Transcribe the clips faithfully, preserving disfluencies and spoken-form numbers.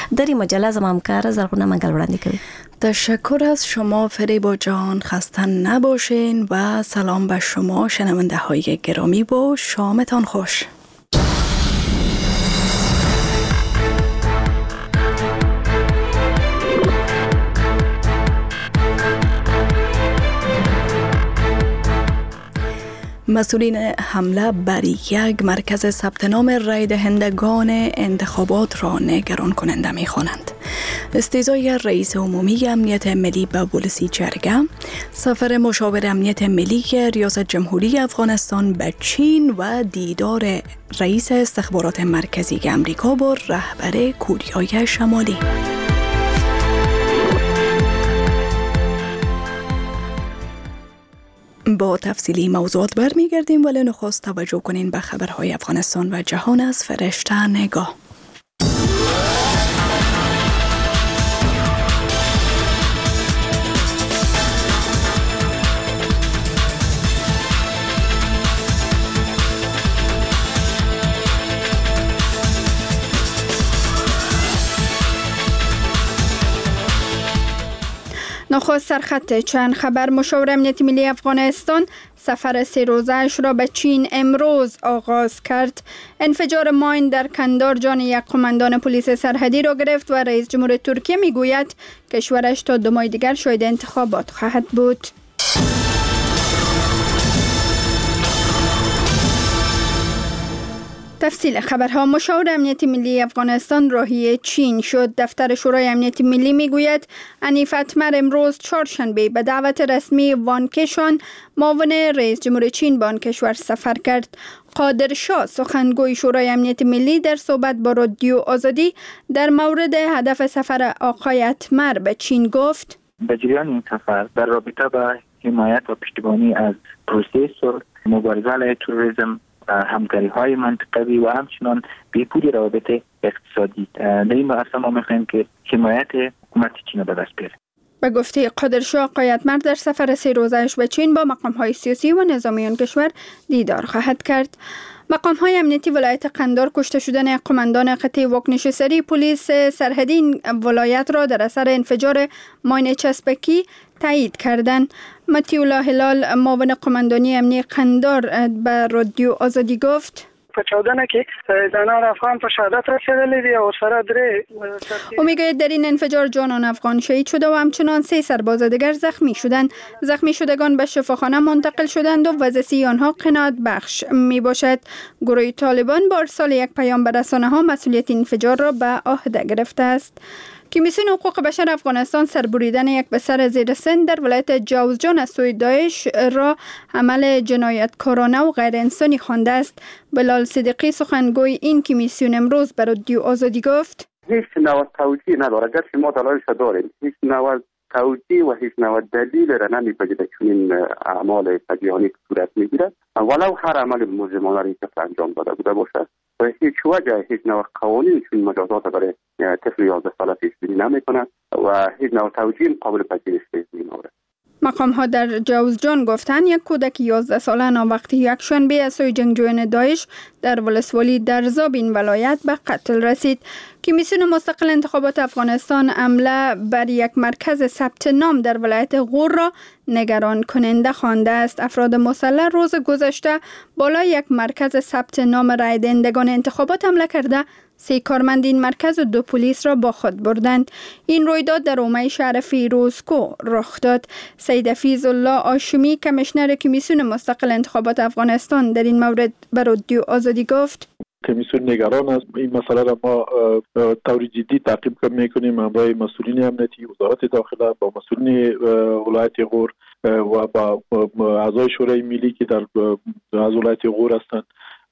در این مجله زما همکار زرغونه منگل وړاندې کوي. تشکر از شما فریبا جان، خسته نباشین و سلام به شما شنونده های گرامی و شامتان خوش. مسئولین حمله بر یک مرکز ثبت نام رای دهندگان انتخابات را نگران کننده می خوانند. استیضای رئیس عمومی امنیت ملی به ولسی جرگه، سفر مشاور امنیت ملی ریاست جمهوری افغانستان به چین و دیدار رئیس استخبارات مرکزی امریکا با رهبر کوریای شمالی. با تفصیلی موضوعات برمیگردیم، ولی نخست توجه کنین به خبرهای افغانستان و جهان از فرشته نگاه. نخست سرخط چند خبر. مشاور امنیت ملی افغانستان سفر سه روزه‌اش را به چین امروز آغاز کرد. انفجار ماین در کندار جان یک قماندان پلیس سرحدی را گرفت و رئیس جمهور ترکیه میگوید کشورش تا دو ماه دیگر شاهد انتخابات خواهد بود. تفصیل خبرها. مشاور امنیت ملی افغانستان راهی چین شد. دفتر شورای امنیت ملی میگوید حنیف اتمر امروز چهارشنبه به دعوت رسمی وان کشان معاون رئیس جمهور چین به آن کشور سفر کرد. قادر شاه سخنگوی شورای امنیت ملی در صحبت با رادیو آزادی در مورد هدف سفر آقای اتمر به چین گفت: به جریان این سفر در رابطه با حمایت و پشتیبانی از پروسه صلح، مبارزه علیه تروریسم، همکاری های منطقوی و همچنان بهبود روابط اقتصادی، در این مراسم ما می‌خواهیم که حمایت حکومت چین به دست بیاریم. به گفته قادرشاه، آقای اتمر در سفر سه روزه‌اش به چین با مقام‌های سیاسی و نظامی آن کشور دیدار خواهد کرد. مقام‌های امنیتی ولایت قندار کشته شدن قماندان قطعه واکنش سریع پلیس سرحدی این ولایت را در اثر انفجار ماین چسبکی تایید کردند. مطیع هلال معاون قماندانی امنیتی قندار به رادیو آزادی گفت: چودنه که زنان افغان په شهادت رسیدلی دی او سره درې. او میگوید در این انفجار جانان افغان شهید شده و همچنان سه سرباز دیگر زخمی شدند. زخمی شدگان به شفاخانه منتقل شدند و وضعیت آنها قناعت بخش می باشد. گروه طالبان با ارسال یک پیام به رسانه‌ها مسئولیت انفجار را به عهده گرفته است. کمیسیون حقوق بشر افغانستان سربریدن یک پسر زیر سن در ولایت جوزجان از سوی داعش را عمل جنایتکارانه و غیر انسانی خوانده است. بلال صدیقی سخنگوی این کمیسیون امروز به رادیو آزادی گفت: هیچ نوع توجیه نداره، گرچه ما دلایلش داریم، هیچ نوع توجیه و هیچ نوع دلیل را نمی‌پذیرد که این اعمال فجیعانه که صورت می‌گیرد، ولو هر عمل مجرمانه را که انجام داده بوده باشد. و هیچ وجه هیچ نوع قوانین چون مجازات برای طفل یازده ساله پیش بینی نمی‌کند و هیچ نوع توجیه قابل پذیرش نیست. مقام ها در جوزجان گفتند یک کودک یازده ساله ناوقتی یک شنبه از سوی جنگجویان داعش در ولسوالی درزاب این ولایت به قتل رسید. کمیسیون مستقل انتخابات افغانستان حمله بر یک مرکز ثبت نام در ولایت غور را نگران کننده خوانده است. افراد مسلح روز گذشته بالای یک مرکز ثبت نام رای دهندگان انتخابات حمله کرده سه کارمند این مرکز و دو پلیس را با خود بردند. این رویداد در حومه شهر فیروزکو رخ داد. سید فیض الله هاشمی کمیشنر کمیسیون مستقل انتخابات افغانستان در این مورد به رادیو آزادی گفت: کمیسیون نگران است. این مسئله را ما طور جدی تعقیب میکنیم همراه مسئولین امنیتی، وزارت داخله، با مسئولین ولایت غور و با اعضای شورای ملی که در از ولایت غور هستند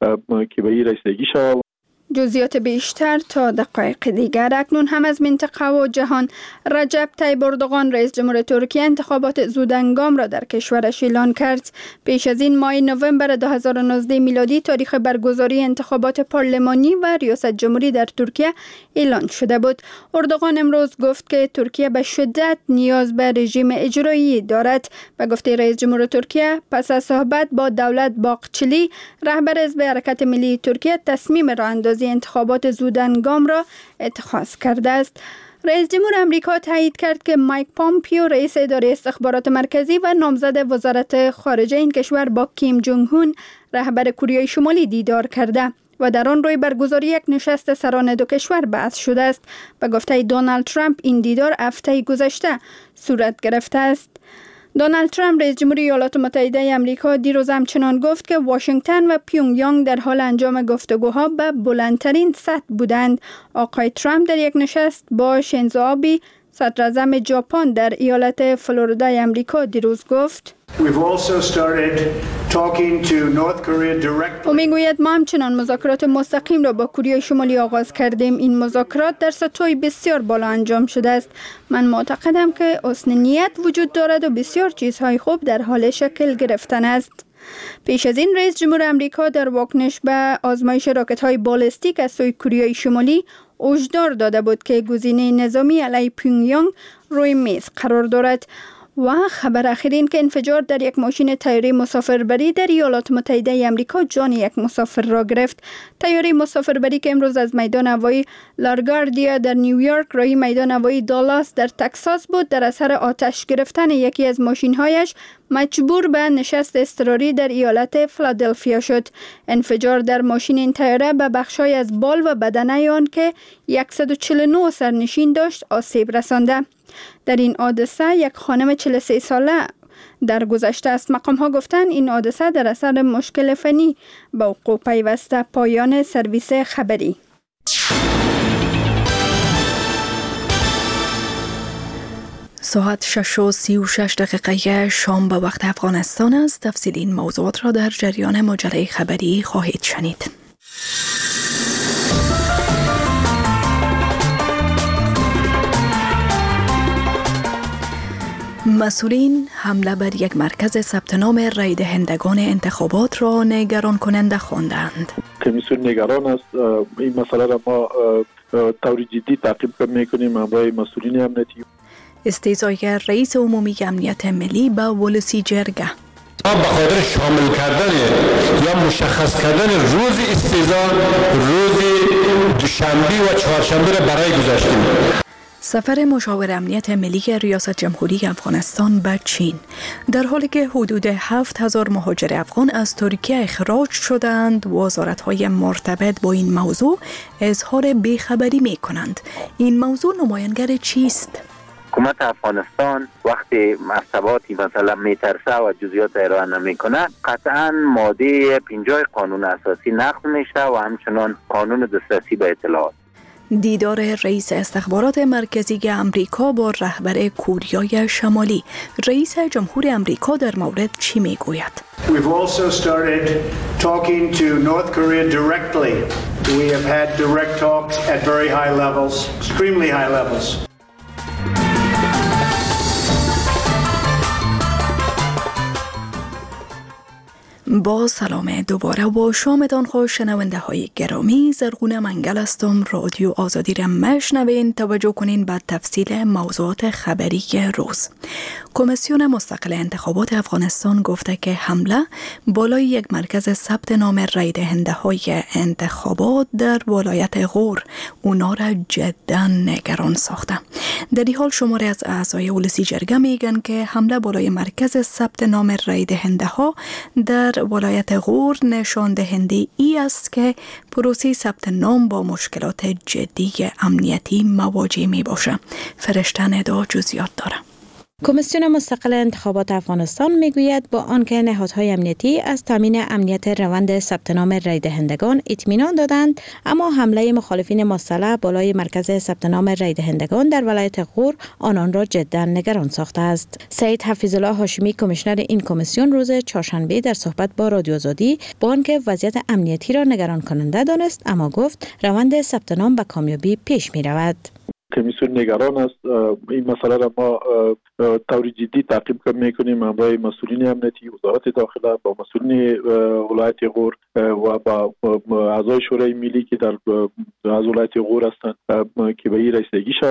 که به این رسیدگی شود. جزئیات بیشتر تا دقایق دیگر. اکنون هم از منطقه و جهان. رجب طیب اردوغان رئیس جمهور ترکیه انتخابات زودهنگام را در کشورش اعلان کرد. پیش از این ماه نوامبر دو هزار و نوزده میلادی تاریخ برگزاری انتخابات پارلمانی و ریاست جمهوری در ترکیه اعلان شده بود. اردوغان امروز گفت که ترکیه به شدت نیاز به رژیم اجرایی دارد. به گفته رئیس جمهور ترکیه پس از صحبت با دولت باقچلی رهبر حزب حرکت ملی ترکیه تصمیم راه اندازی آغاز انتخابات زودهنگام را اتخاذ کرده است. رئیس جمهور امریکا تایید کرد که مایک پامپیو رئیس اداره استخبارات مرکزی و نامزد وزارت خارجه این کشور با کیم جونگ هون رهبر کره شمالی دیدار کرده و در آن روی برگزاری یک نشست سران دو کشور بحث شده است. به گفته دونالد ترامپ این دیدار هفته گذشته صورت گرفته است. دونالد ترامپ رئیس جمهور ایالات متحده آمریکا دیروز همچنان گفت که واشنگتن و پیونگ یانگ در حال انجام گفتگوها به بلندترین سطح بودند. آقای ترامپ در یک نشست با شینزو آبی صدر اعظم ژاپن در ایالت فلوریدای آمریکا دیروز گفت او میگوید ما همچنان مذاکرات مستقیم را با کره شمالی آغاز کردیم. این مذاکرات در سطوح بسیار بالا انجام شده است. من معتقدم که حسن نیت وجود دارد و بسیار چیزهای خوب در حال شکل گرفتن است. پیش از این رئیس جمهور امریکا در واکنش به آزمایش راکت‌های بالستیک از سوی کره شمالی هشدار داده بود که گزینه نظامی علیه پیونگ یانگ روی میز قرار دارد. و خبر اخیر این که انفجار در یک ماشین طیاره مسافربری در ایالات متحده آمریکا جان یک مسافر را گرفت. طیاره مسافربری که امروز از میدان هوایی لارگاردیا در نیویورک راهی میدان هوایی دالاس در تگزاس بود، در اثر آتش گرفتن یکی از ماشین‌هایش مجبور به نشست اضطراری در ایالت فیلادلفیا شد. انفجار در ماشین این طیاره به بخش‌های از بال و بدنه آن که صد و چهل و نه سرنشین داشت آسیب رسانده. در این حادثه یک خانم چهل و سه ساله در گذشته است. مقام‌ها گفتند این حادثه در اثر مشکل فنی به وقوع پیوسته. پایان سرویس خبری. ساعت شش و سی و شش دقیقه شام به وقت افغانستان است. تفصیل این موضوعات را در جریان مجله خبری خواهید شنید. مسئولین حمله بر یک مرکز ثبت نام رای دهندگان انتخابات را نگران کننده خواندند. کمیسیون نگران است. این مسئله را ما طور جدی تعقیب می‌کنیم همراه مسئولین امنیتی. استیضای رئیس عمومی امنیت ملی به ولسی جرگه. ما به خاطر شامل کردن یا مشخص کردن روز استیضا روز دوشنبه و چهارشنبه را برای گذاشتیم. سفر مشاور امنیت ملی ریاست جمهوری افغانستان به چین در حالی که حدود هفت هزار مهاجر افغان از ترکیه اخراج شدند، وزارت‌های مرتبط با این موضوع اظهار بیخبری می‌کنند. این موضوع نمایانگر چیست؟ حکومت افغانستان وقتی مرتباتی مثلا میترسه و جزئیات ارائه نمیکنه، قطعا ماده پنجاه قانون اساسی نقض میشه و همچنان قانون دسترسی به اطلاعات. دیدار رئیس استخبارات مرکزی امریکا با رهبر کره شمالی. رئیس جمهور امریکا در مورد چی میگوید؟ We've also started talking to North Korea directly. We have had direct talks at very high levels, extremely high levels. با سلام دوباره با شامتان خوش شنونده های گرامی. زرغون منگل هستم. رادیو آزادی را مشنوین. توجه کنین به تفصیل موضوعات خبری روز. کمیسیون مستقل انتخابات افغانستان گفته که حمله بالای یک مرکز ثبت نام رای دهنده های انتخابات در ولایت غور اونا را جدا نگران ساخته. در این حال شماره از اعضای ولسی جرگه میگن که حمله بالای مرکز ثبت نام رای دهنده ها در ولایت غور نشان دهنده ای است که پروسه ثبت نام با مشکلات جدی امنیتی مواجه می باشه. فرشته ندا جزئیات داره. کمیسیون مستقل انتخابات افغانستان میگوید با آنکه نهادهای امنیتی از تامین امنیت روند ثبت نام رای دهندگان اطمینان دادند، اما حمله مخالفین مسلح بالای مرکز ثبت نام رای دهندگان در ولایت غور آنان را جدا نگران ساخته است. سید حفیظالله هاشمی کمیشنر این کمیسیون روز چهارشنبه در صحبت با رادیو آزادی با آنکه وضعیت امنیتی را نگران کننده دانست، اما گفت روند ثبت نام به کامیابی پیش می رود. کمیسیون نگران است. این مسئله را ما طور جدی تعقیب میکنیم همراه مسئولین امنیتی، وزارت داخله، با مسئولین ولایت غور و با اعضای شورای ملی که در از ولایت غور هستند که به این رسیدگی شود.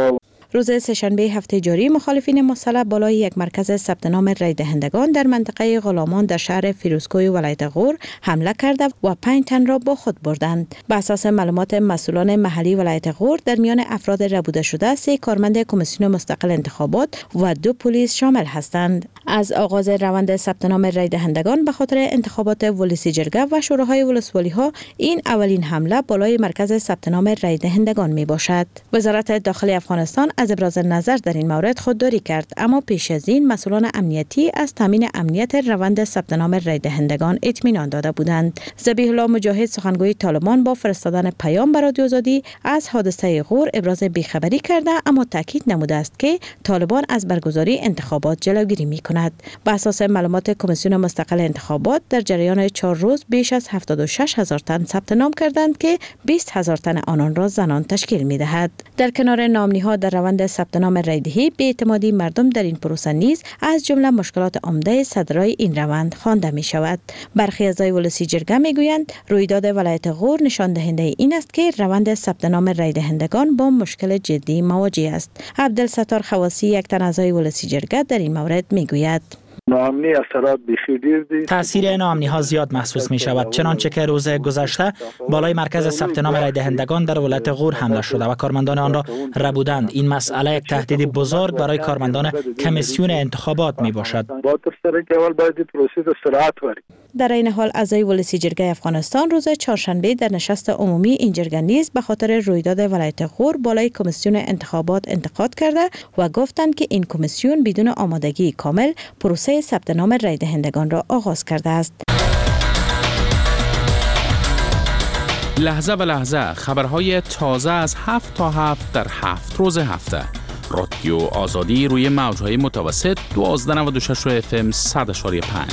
روز سه‌شنبه هفته جاری مخالفین مسلح بالای یک مرکز ثبت نام رای دهندگان در منطقه غلامان در شهر فیروزکوی ولایت غور حمله کرده و پنج تن را با خود بردند. بر اساس معلومات مسئولان محلی ولایت غور در میان افراد ربوده شده سه کارمند کمیسیون مستقل انتخابات و دو پلیس شامل هستند. از آغاز روند ثبت نام رای دهندگان به خاطر انتخابات ولسی جرگه و شوراهای ولسوالی ها این اولین حمله بالای مرکز ثبت نام رای دهندگان می باشد. وزارت داخلی افغانستان از ابراز نظر در این مورد خودداری کرد، اما پیش از این مسئولان امنیتی از تامین امنیت روند ثبت نام رای دهندگان اطمینان داده بودند. ذبیح الله مجاهد سخنگوی طالبان با فرستادن پیام به رادیو آزادی از حادثه غور ابراز بیخبری کرده، اما تاکید نموده است که طالبان از برگزاری انتخابات جلوگیری می کند. بر اساس معلومات کمیسیون مستقل انتخابات در جریان چهار روز بیش از هفتاد و شش هزار تن ثبت نام کردند که بیست هزار تن آنان را زنان تشکیل می دهد. در کنار نامنی‌ها در روند ثبت نام رایدهی، بی‌اعتمادی مردم در این پروسه نیز از جمله مشکلات عمده صدرای این روند خوانده می شود. برخی اعضای ولسی جرگه می گویند رویداد ولایت غور نشان دهنده این است که روند ثبت نام رای دهندگان با مشکل جدی مواجه است. عبدالستار خواسی، یک تن اعضای ولسی جرگه، در این مورد می گوید: ناامنی اثرات بسیار دیر دی. تاثیر ناامنی ها زیاد محسوس می شود، چنانچه که روز گذشته بالای مرکز ثبت نام رای دهندگان در ولایت غور حمله شده و کارمندان آن را ربودند. این مسئله یک تهدید بزرگ برای کارمندان کمیسیون انتخابات می باشد. با تفسیر که اول باید پروسه سرعت وری. در این حال اعضای ولسی جرگه افغانستان روز چهارشنبه در نشست عمومی این جرگه نیز به خاطر رویداد ولایت غور بالای کمیسیون انتخابات انتقاد کرده و گفتند که این کمیسیون بدون آمادگی کامل پروسه ثبت نام رای دهندگان را آغاز کرده است. لحظه به لحظه خبرهای تازه از هفت تا هفت در هفت روز هفته. رادیو آزادی روی موجهای متوسط دوازده و نود و شش اف ام صد و پنج.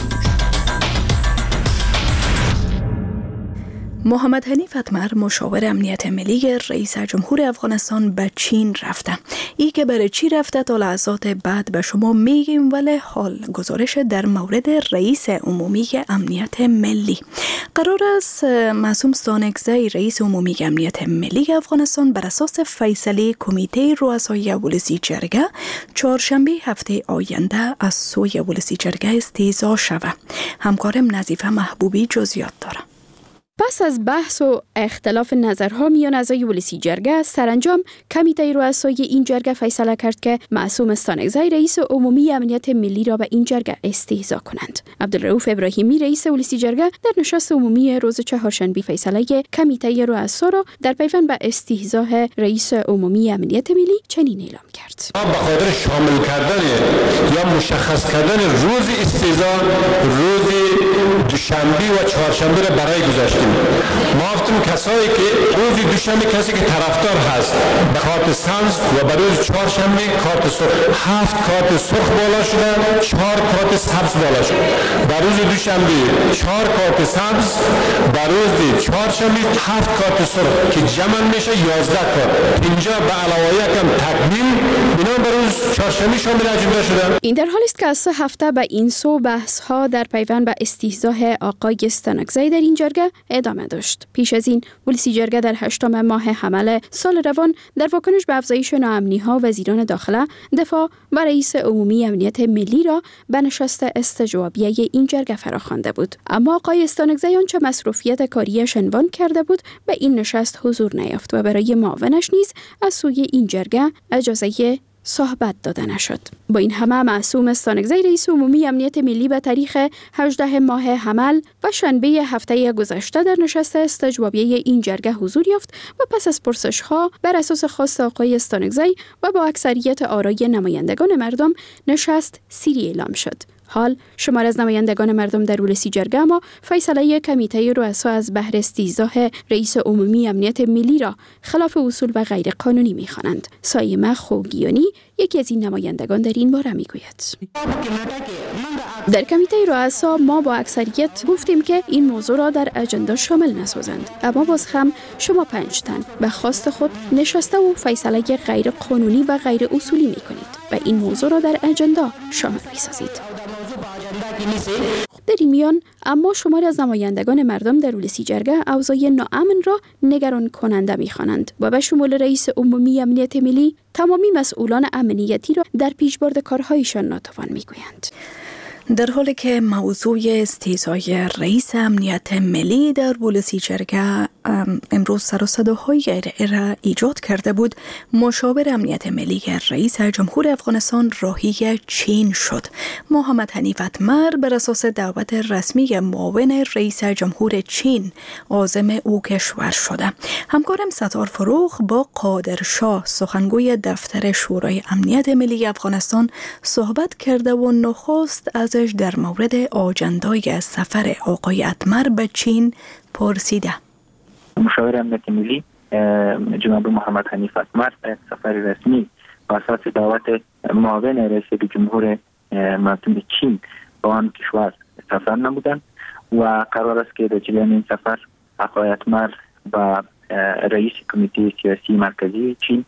محمد حنیف اتمر، مشاور امنیت ملی رئیس جمهور افغانستان، به چین رفته. ای که برای چی رفته تا لحظات بعد به شما میگیم، ولی حال گزارش در مورد رئیس عمومی امنیت ملی. قرار است معصوم ستانکزی، رئیس عمومی امنیت ملی افغانستان، بر اساس فیصله کمیته رؤسای ولسی جرگه چهارشنبه هفته آینده از سوی ولسی جرگه استیضاح شود. همکارم نظیفه محبوبی جزئیات داره. پس از بحث و اختلاف نظرها میان اعضای ولسی جرگه، سرانجام کمیته رؤسای این جرگه فیصله کرد که معصوم ستانکزی، رئیس عمومی امنیت ملی، را به این جرگه استیضاح کنند. عبدالرؤوف ابراهیمی، رئیس ولسی جرگه، در نشست عمومی روز چهارشنبه فیصله کمیته رؤسا را در پیوند به استیضاح رئیس عمومی امنیت ملی چنین اعلام کرد: به خاطر شامل کردن یا مشخص کردن روز استیضاح، روز دوشنبه و چهارشنبه را برای گذاشتیم. ما گفتیم کسایی که روز دوشنبه کسی که طرفدار هست کارت سبز و برای روز چهارشنبه کارت سرخ، هفت کارت سرخ بالا شده، چهار کارت سبز بالا شده. برای روز دوشنبه چهار کارت سبز، برای روز چهارشنبه هفت کارت سرخ که جمع میشه یازده کارت. اینجا به علاوه یکم تکمیل اینا برای روز چهارشنبه شامل اجنده شده. این در حالی است که از سه هفته به این سو بحث ها در پیوند به استیضاح آقای ستانکزی در این جرگه ادامه داشت. پیش از این ولسی جرگه در هشتم ماه حمل سال روان در واکنش به افزایش ناامنی ها وزیران داخله، دفاع و رئیس عمومی امنیت ملی را به نشست استجوابیه این جرگه فراخوانده بود. اما آقای ستانکزی آنچه مصروفیت کاریش عنوان کرده بود به این نشست حضور نیافت و برای معاونش نیز از سوی این جرگه اجازه صحبت داده نشد. با این همه معصوم ستانکزی، رئیس عمومی امنیت ملی، به تاریخ هجدهم ماه حمل و شنبه هفته گذشته در نشست استجوابیه این جرگه حضور یافت و پس از پرسش‌ها بر اساس خواست آقای ستانکزی و با اکثریت آرای نمایندگان مردم نشست سری اعلام شد. حال شمار از نمایندگان مردم در ولسی جرگه اما فیصله کمیته رؤسا از بهر استیضاح رئیس عمومی امنیت ملی را خلاف اصول و غیر قانونی می‌خوانند. سایمه خوگیانی، یکی از این نمایندگان، در این باره میگوید: در کمیته رؤسا ما با اکثریت گفتیم که این موضوع را در اجندا شامل نسازند، اما باز هم شما پنج تن به خواست خود نشسته و فیصله غیر قانونی و غیر اصولی میکنید و این موضوع را در اجندا شامل میسازید. در این میان اما شماری از نمایندگان مردم در ولسی جرگه اوضاع ناامن را نگران کننده می‌خوانند و به شمول رئیس عمومی امنیت ملی تمامی مسئولان امنیتی را در پیشبرد کارهایشان ناتوان می‌گویند. در حالی که موضوع استیضای رئیس امنیت ملی در ولسی جرگه امروز سر و صداهای غیره ایجاد کرده بود، مشاور امنیت ملی رئیس جمهور افغانستان راهی چین شد. محمد حنیف اتمر بر اساس دعوت رسمی معاون رئیس جمهور چین عازم او کشور شده. همکارم ستار فروغ با قادر شاه سخنگوی دفتر شورای امنیت ملی افغانستان صحبت کرده و نخست ازش در مورد آجندای سفر آقای اتمر به چین پرسیده. مشاور امنیت ملی جناب محمد حنیف اتمر سفر رسمی با اساس دعوت معاون رئیس جمهور مردم چین به آن کشور سفر نمودند و قرار است که در جریان این سفر آقای اتمر با رئیس کمیته سیاسی مرکزی چین،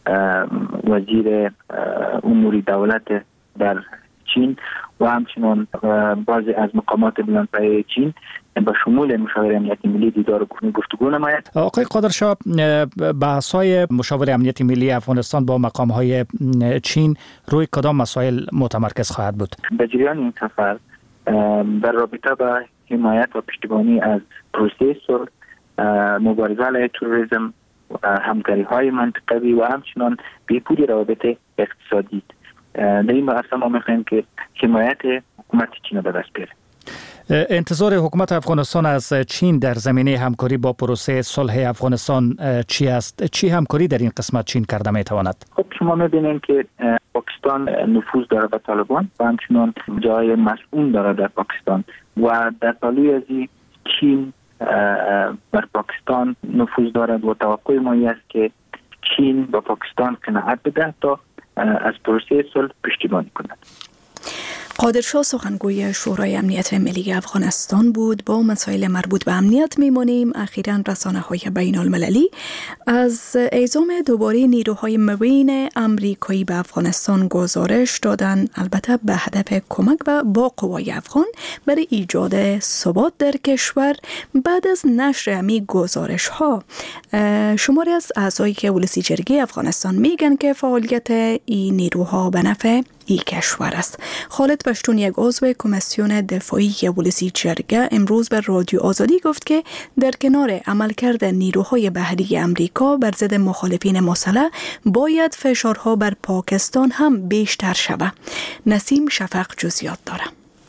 وزیر امور دولت در چین و همچنان بعضی از مقامات بلندپایه چین با شمول مشاور امنیت ملی دیدار کنی گفتگو نماید. آقای قادرشاه، بحث‌های مشاور امنیت ملی افغانستان با مقام‌های چین روی کدام مسائل متمرکز خواهد بود؟ در جریان این سفر در رابطه با حمایت و پشتیبانی از پروسه صلح، مبارزه علیه تروریسم، همکاری‌های منطقوی و همچنان بهبود روابط اقتصادی. در این بحث ما می‌خواهیم که حمایت حکومت چین به دست بیاره. انتظار حکومت افغانستان از چین در زمینه همکاری با پروسه صلح افغانستان چی است؟ چی همکاری در این قسمت چین کرده میتواند؟ خب شما می‌بینید که پاکستان نفوذ داره به طالبان و همچنان جای مسئول داره در پاکستان و در پالوی از چین بر پاکستان نفوذ دارد و توقع ما است که چین با پاکستان قناعت بده تا از پروسه صلح پشتیبانی کند. قادر شاه سخنگوی شورای امنیت ملی افغانستان بود. با مسائل مربوط به امنیت میمانیم. اخیراً رسانه‌های بین المللی از اعزام دوباره نیروهای مرین امریکایی به افغانستان گزارش دادند، البته به هدف کمک به با قوای افغان برای ایجاد ثبات در کشور. بعد از نشر همین گزارش ها شماری از اعضایی که ولسی جرگه افغانستان میگن که فعالیت این نیروها به نفع این کشور است. خالد پشتون، یک عضو کمیسیون دفاعی ولسی جرگه، امروز به رادیو آزادی گفت که در کنار عملکرد نیروهای بحری امریکا بر ضد مخالفین مسلح باید فشارها بر پاکستان هم بیشتر شود. نسیم شفق جزئیات داره.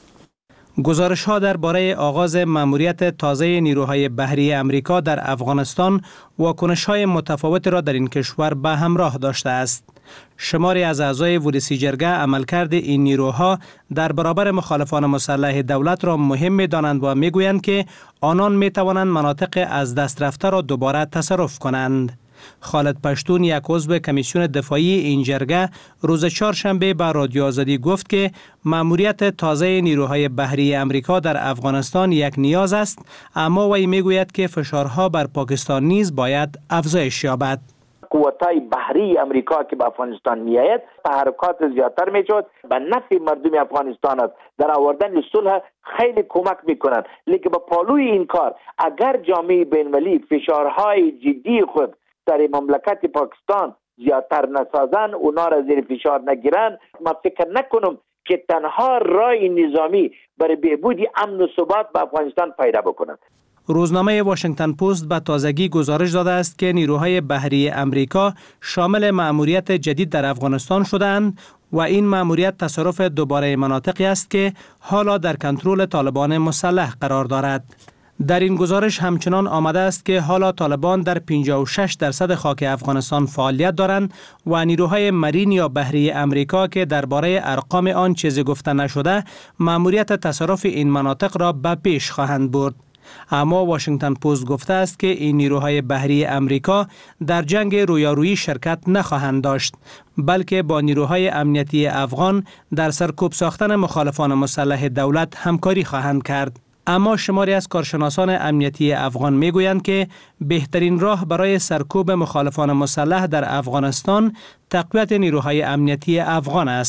گزارش ها درباره آغاز مأموریت تازه نیروهای بحری امریکا در افغانستان واکنش های متفاوت را در این کشور به همراه داشته است. شماری از اعضای ولسی جرگه عملکرد این نیروها در برابر مخالفان مسلح دولت را مهم می‌دانند و می‌گویند که آنان می‌توانند مناطق از دست رفته را دوباره تصرف کنند. خالد پشتون، یک عضو کمیسیون دفاعی این جرگه، روز چهارشنبه به رادیو آزادی گفت که مأموریت تازه نیروهای بحری امریکا در افغانستان یک نیاز است، اما وی میگوید که فشارها بر پاکستان نیز باید افزایش یابد. قوتای بحری امریکا که به افغانستان میآید تحرکات زیادتر میشود، به نفع مردم افغانستان است، در آوردن صلح خیلی کمک میکنند. لیکن به پالوی این کار اگر جامعه بین‌المللی فشارهای جدی خود در مملکت پاکستان زیادتر نسازن، اونا را زیر فشار نگیرن، ما فکر نکنم که تنها راه نظامی برای بهبود امن و ثبات به افغانستان پیدا بکنند. روزنامه واشنگتن پست به تازگی گزارش داده است که نیروهای بحری امریکا شامل مأموریت جدید در افغانستان شدند و این مأموریت تصرف دوباره مناطقی است که حالا در کنترل طالبان مسلح قرار دارد. در این گزارش همچنان آمده است که حالا طالبان در پنجاه و شش درصد خاک افغانستان فعالیت دارند و نیروهای مرین یا بحری امریکا که درباره ارقام آن چیزی گفته نشده مأموریت تصرف این مناطق را به پیش خواهند برد. اما واشنگتن پست گفته است که این نیروهای بحری امریکا در جنگ رویارویی شرکت نخواهند داشت، بلکه با نیروهای امنیتی افغان در سرکوب ساختن مخالفان مسلح دولت همکاری خواهند کرد. اما شماری از کارشناسان امنیتی افغان میگویند که بهترین راه برای سرکوب مخالفان مسلح در افغانستان تقویت نیروهای امنیتی افغان است،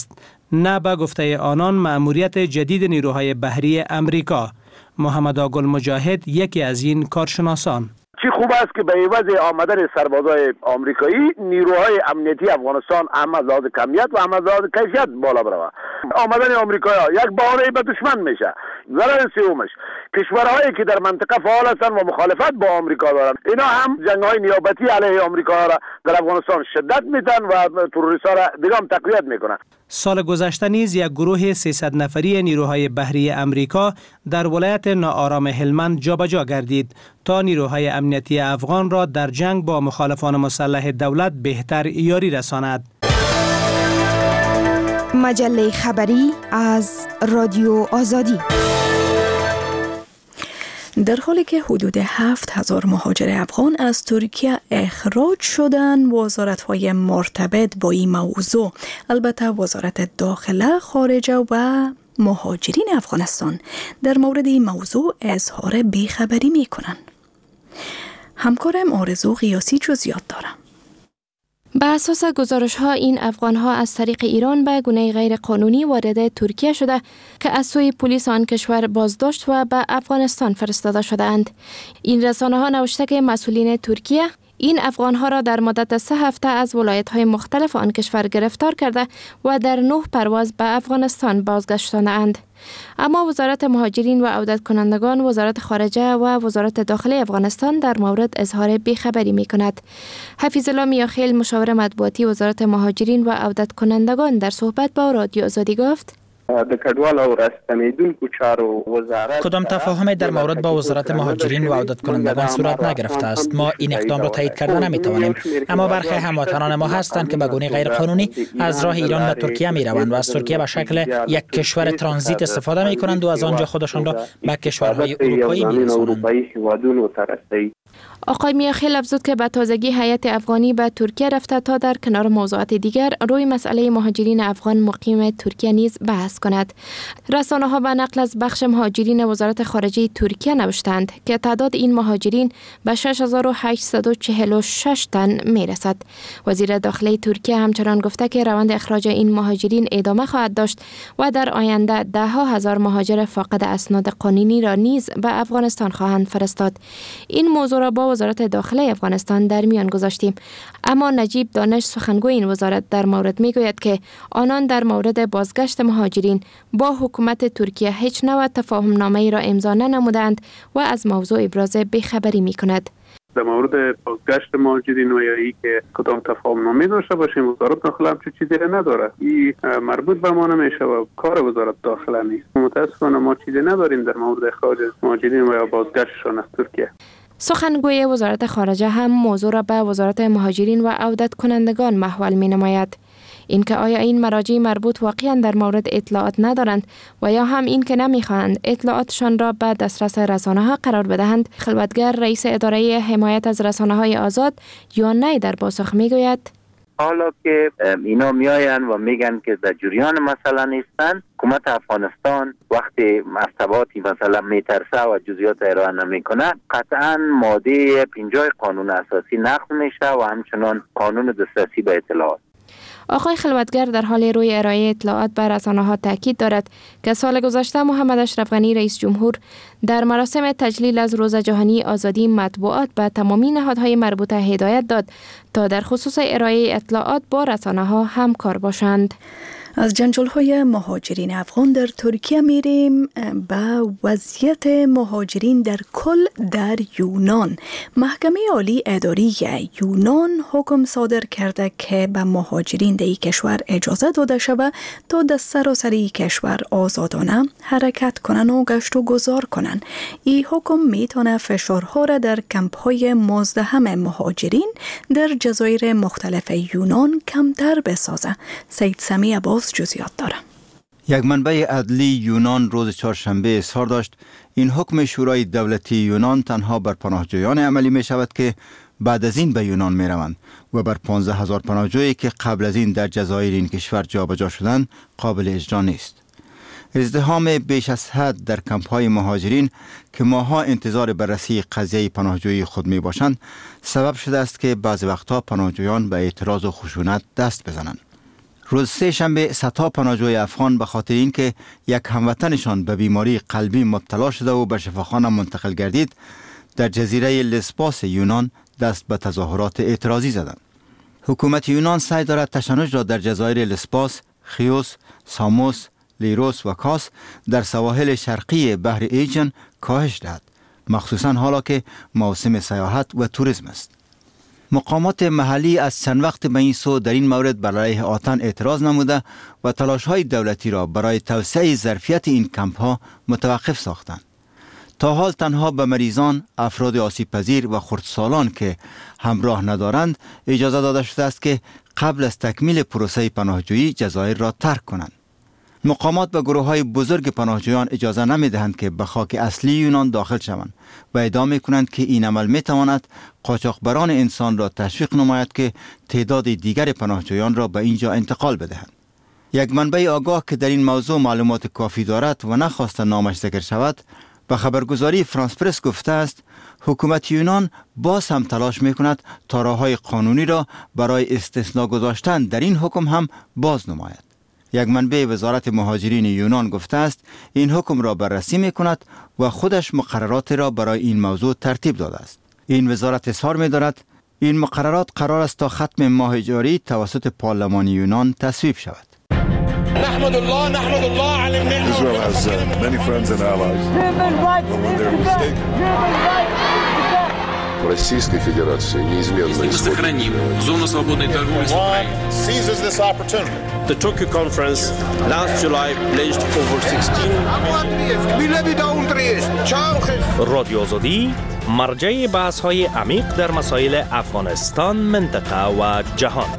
نه به گفته آنان مأموریت جدید نیروهای بحری امریکا. محمد آقل مجاهد یکی از این کارشناسان: چی خوب است که به عوض آمدن سربازای آمریکایی نیروهای امنیتی افغانستان هم از لحاظ کمیت و هم از لحاظ کیفیت بالا بروه. آمدن آمریکایی یک بهانه به دشمن میشه. ضرر سومش کشورهایی که در منطقه فعال هستند و مخالفت با آمریکا دارند، اینا هم جنگ‌های نیابتی علیه آمریکا را در افغانستان شدت میدن و تروریست‌ها را دیگه هم تقویت میکنن. سال گذشته نیز یک گروه سیصد نفری نیروهای بحری امریکا در ولایت ناآرام هلمند جابجا گردید تا نیروهای امنیتی افغان را در جنگ با مخالفان مسلح دولت بهتر یاری رساند. مجله خبری از رادیو آزادی. در حالی که حدود هفت هزار مهاجر افغان از ترکیه اخراج شدند، وزارت‌های مرتبط با این موضوع، البته وزارت داخله، خارجه و مهاجرین افغانستان، در مورد این موضوع اظهار بیخبری می‌کنند. همکارم آرزو قیاسی جزئیات دارم. به اساس گزارش ها این افغان ها از طریق ایران به گونه غیر قانونی وارد ترکیه شده که از سوی پلیس آن کشور بازداشت و به افغانستان فرستاده شده اند. این رسانه ها نوشته که مسئولین ترکیه این افغان ها را در مدت سه هفته از ولایت های مختلف آن کشور گرفتار کرده و در نه پرواز به افغانستان بازگشتانده اند. اما وزارت مهاجرین و عودت کنندگان، وزارت خارجه و وزارت داخلی افغانستان در مورد اظهار بیخبری می کند. حفیظ الله میاخیل، مشاور مطبوعاتی وزارت مهاجرین و عودت کنندگان، در صحبت با رادیو آزادی گفت: کدام تفاهم در مورد با وزارت مهاجرین و عودت کنندگان صورت نگرفته است. ما این اقدام را تایید کرده نمیتوانیم، اما برخی هموطنان ما هستند که به گونه غیر قانونی از راه ایران به ترکیه می روند و از ترکیه به شکل یک کشور ترانزیت استفاده می کنند و از آنجا خودشان را به کشورهای اروپایی می رسانند. آقای میاخیل افزود که به تازگی هیئت افغانی به ترکیه رفته تا در کنار موضوعات دیگر روی مسئله مهاجرین افغان مقیم ترکیه نیز بحث کند. رسانه ها به نقل از بخش مهاجرین وزارت خارجه ترکیه نوشتند که تعداد این مهاجرین به شش هزار و هشتصد و چهل و شش تن می رسد. وزیر داخلی ترکیه همچنان گفته که روند اخراج این مهاجرین ادامه خواهد داشت و در آینده ده ها هزار مهاجر فاقد اسناد قانونی را نیز به افغانستان خواهند فرستاد. این موضوع را با وزارت داخلی افغانستان در میان گذاشتیم، اما نجیب دانش، سخنگوی این وزارت، در مورد می گوید که آنان در مورد بازگشت مهاجرین با حکومت ترکیه هیچ نوع تفاهم نامه ای را امضا ننمودند و از موضوع ابراز بیخبری می کند. در مورد بازگشت مهاجرین و یا ای که کدام تفاهم نامه داشته باشیم، وزارت داخله هم چیزی نداره. این مربوط به ما نمیشه و کار وزارت داخله نیست. متاسفانه ما چیزی نداریم در مورد اخراج مهاجرین و یا بازگشتشان از ترکیه. سخنگوی وزارت خارجه هم موضوع را به وزارت مهاجرین و عودت کنندگان محول می نماید. اینکه آیا این مراجع مربوط واقعا در مورد اطلاعات ندارند و یا هم این که نمیخواهند اطلاعاتشان را به دسترس رسانه ها قرار بدهند، خلوتگر رئیس اداره حمایت از رسانه های آزاد یوان در پاسخ می گوید: حالا که اینا میاین و میگن که در جریان مسئله نیستن، حکومت افغانستان وقتی مطبوعاتی مثلا میترسه و جزئیات ارائه نمیکنه، قطعا ماده پنجاه قانون اساسی نقض میشه و همچنان قانون دسترسی به اطلاعات. آقای خلوتگر در حال روی ارائه اطلاعات به رسانه ها تاکید دارد که سال گذشته محمد اشرف غنی رئیس جمهور در مراسم تجلیل از روز جهانی آزادی مطبوعات به تمامی نهادهای مربوطه هدایت داد تا در خصوص ارائه اطلاعات با رسانه ها همکار باشند. از جنجال‌های مهاجرین افغان در ترکیه میریم به وضعیت مهاجرین در کل در یونان. محکمه عالی اداری یونان حکم صادر کرده که به مهاجرین در این کشور اجازه داده شود تا در سراسر کشور آزادانه حرکت کنند و گشت و گذار کنند. این حکم میتونه فشارها را در کمپ‌های مزدحم مهاجرین در جزایر مختلف یونان کمتر بسازه. سید سمی عباس جزئیات داره. یک منبع عدلی یونان روز چهارشنبه اظهار داشت این حکم شورای دولتی یونان تنها بر پناهجویان عملی می شود که بعد از این به یونان می روند و بر پانزده هزار پناهجویی که قبل از این در جزایر این کشور جابجا شدند قابل اجرا نیست. ازدحام بیش از حد در کمپ‌های مهاجرین که ماها انتظار بررسی قضیه پناهجویی خود می باشند سبب شده است که بعضی وقتها پناهجویان به اعتراض و خشونت دست بزنند. روز سه شنبه صدها پناهجوی افغان به خاطر اینکه یک هموطنشان به بیماری قلبی مبتلا شده و به شفاخانه منتقل گردید در جزیره لسباس یونان دست به تظاهرات اعتراضی زدند. حکومت یونان سعی دارد تشنج را در جزایر لسباس، خیوس، ساموس، لیروس و کاس در سواحل شرقی بحر ایجن کاهش دهد، مخصوصا حالا که موسم سیاحت و توریسم است. مقامات محلی از چند وقت به این سو در این مورد بر علیه آتن اعتراض نموده و تلاش‌های دولتی را برای توسعه ظرفیت این کمپ‌ها متوقف ساختند. تا حال تنها به مریضان، افراد آسیب پذیر و خردسالان که همراه ندارند اجازه داده شده است که قبل از تکمیل پروسه پناهجویی جزایر را ترک کنند. مقامات به گروه‌های بزرگ پناهجویان اجازه نمی‌دهند که به خاک اصلی یونان داخل شوند و ادعا می‌کنند که این عمل می‌تواند قاچاقبران انسان را تشویق نماید که تعداد دیگر پناهجویان را به اینجا انتقال بدهند. یک منبع آگاه که در این موضوع معلومات کافی دارد و نخواست نامش ذکر شود، به خبرگزاری فرانس پرس گفته است حکومت یونان باز هم تلاش می‌کند تا راه‌های قانونی را برای استثناء گذاشتن در این حکم هم باز نماید. یک منبع وزارت مهاجرین یونان گفته است این حکم را بررسی می‌کند و خودش مقررات را برای این موضوع ترتیب داده است. این وزارت اظهار می‌دارد این مقررات قرار است تا ختم ماه جاری توسط پارلمان یونان تصویب شود. نحمد الله نحمد الله على النعمة. Israel has uh, many friends and allies. But when they're mistaken. Российской Федерации неизменно исходит. Зона свободной торговли с Украиной. Seizes this opportunity. The Tokyo conference last July pledged over sixteen. رادیو آزادی مرجع بحث‌های عمیق در مسائل افغانستان، منطقه و جهان.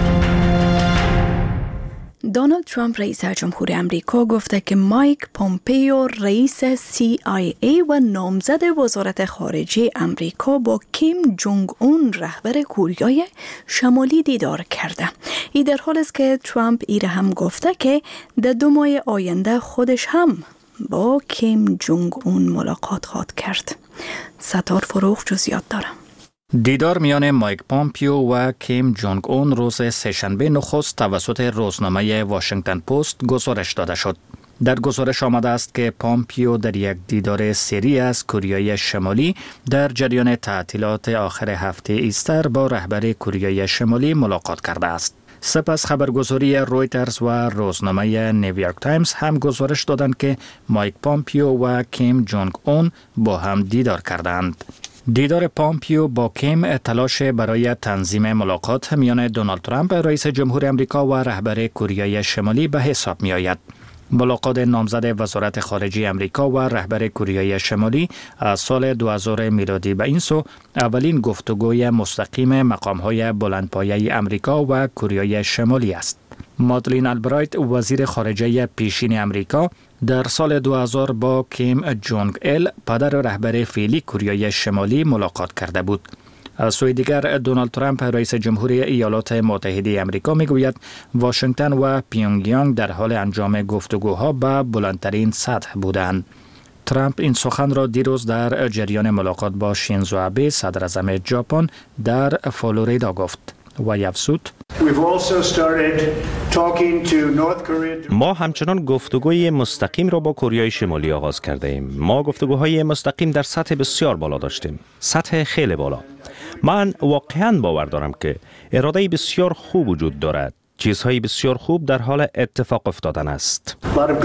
دونالد ترامپ رئیس جمهور امریکا گفته که مایک پومپیو رئیس سی آی ای و نامزد وزارت خارجه امریکا با کیم جونگ اون رهبر کوریای شمالی دیدار کرده. این در حالی است که ترامپ ایره هم گفته که در دو ماه آینده خودش هم با کیم جونگ اون ملاقات خواهد کرد. ستار فروغ جزئیات داره. دیدار میان مایک پومپیو و کیم جونگ اون روز سه‌شنبه نخست توسط روزنامه واشنگتن پست گزارش داده شد. در گزارش آمده است که پومپیو در یک دیدار سری از کره شمالی در جریان تعطیلات آخر هفته ایستر با رهبر کره شمالی ملاقات کرده است. سپس خبرگزاری رویترز و روزنامه نیویورک تایمز هم گزارش دادند که مایک پومپیو و کیم جونگ اون با هم دیدار کردند. دیدار پومپیو با کیم تلاش برای تنظیم ملاقات میان دونالد ترامپ رئیس جمهور امریکا و رهبر کره شمالی به حساب می آید. ملاقات نامزد وزارت خارجه امریکا و رهبر کره شمالی از سال دو هزار میلادی به این سو اولین گفتگوی مستقیم مقام‌های بلندپایه امریکا و کره شمالی است. مادلین البرایت وزیر خارجه پیشین امریکا در سال دو هزار با کیم جونگ ال پدر رهبر فعلی کره شمالی ملاقات کرده بود. از سوی دیگر دونالد ترامپ رئیس جمهوری ایالات متحده امریکا میگوید واشنگتن و پیونگیانگ در حال انجام گفتگوها به بلندترین سطح بودند. ترامپ این سخن را دیروز در جریان ملاقات با شینزو آبه صدر اعظم ژاپن در فلوریدا گفت و افزود ما همچنان گفتگوی مستقیم را با کره شمالی آغاز کرده ایم. ما گفتگوهای مستقیم در سطح بسیار بالا داشتیم. سطح خیلی بالا. من واقعاً باور دارم که اراده بسیار خوب وجود دارد. چیزهای بسیار خوب در حال اتفاق افتادن است.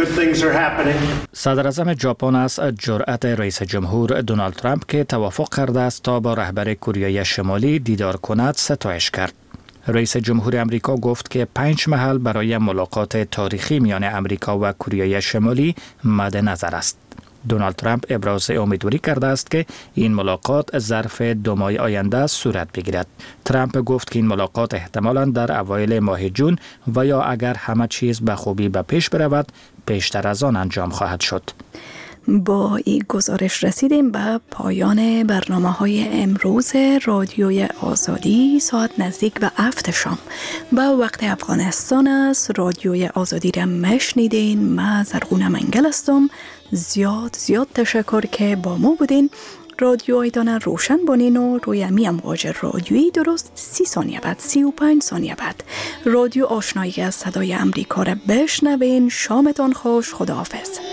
صدر اعظم ژاپن از جرأت رئیس جمهور دونالد ترامپ که توافق کرده است تا با رهبر کره شمالی دیدار کند ستایش کرد. رئیس جمهور امریکا گفت که پنج محل برای ملاقات تاریخی میان امریکا و کره شمالی مد نظر است. دونالد ترامپ ابراز امیدواری کرده است که این ملاقات ظرف دو ماه آینده صورت بگیرد. ترامپ گفت که این ملاقات احتمالاً در اوایل ماه جون و یا اگر همه چیز به خوبی به پیش برود پیشتر از آن انجام خواهد شد. با این گزارش رسیدیم به پایان برنامه های امروز رادیوی آزادی. ساعت نزدیک به هفت شام به وقت افغانستان است. رادیوی آزادی را مشنیدین. من زرغونه منگل هستم. زیاد زیاد تشکر که با ما بودین. رادیویتان روشن بانین و روی می امواج رادیویی درست سی ثانیه بعد سی و پنج ثانیه بعد رادیو آشنایی از صدای امریکا را بشنوین. شامتان خوش. خداحافظ.